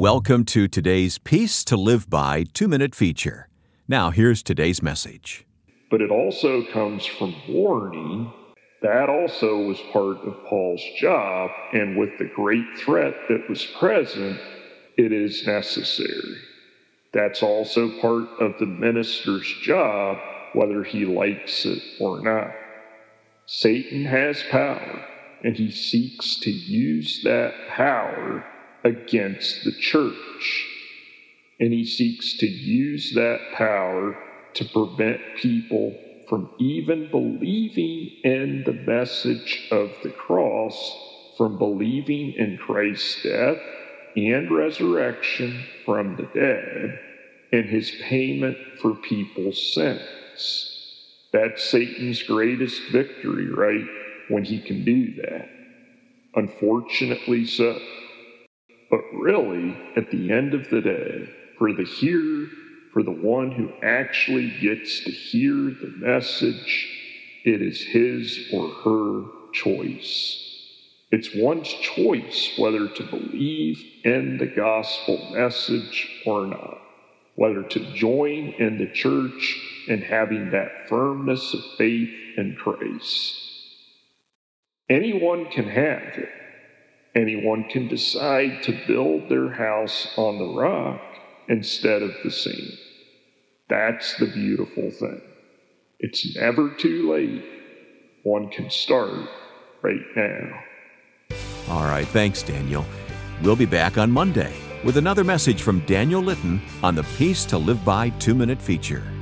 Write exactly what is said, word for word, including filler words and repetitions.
Welcome to today's Peace to Live By two-minute feature. Now, here's today's message. But it also comes from warning. That also was part of Paul's job, and with the great threat that was present, it is necessary. That's also part of the minister's job, whether he likes it or not. Satan has power, and he seeks to use that power against the church. And he seeks to use that power to prevent people from even believing in the message of the cross, from believing in Christ's death and resurrection from the dead, and his payment for people's sins. That's Satan's greatest victory, right? When he can do that. Unfortunately so. But really, at the end of the day, for the hearer, for the one who actually gets to hear the message, it is his or her choice. It's one's choice whether to believe in the gospel message or not, whether to join in the church and having that firmness of faith in Christ. Anyone can have it. Anyone can decide to build their house on the rock instead of the sand. That's the beautiful thing. It's never too late. One can start right now. All right, thanks, Daniel. We'll be back on Monday with another message from Daniel Litton on the Peace to Live By two-minute feature.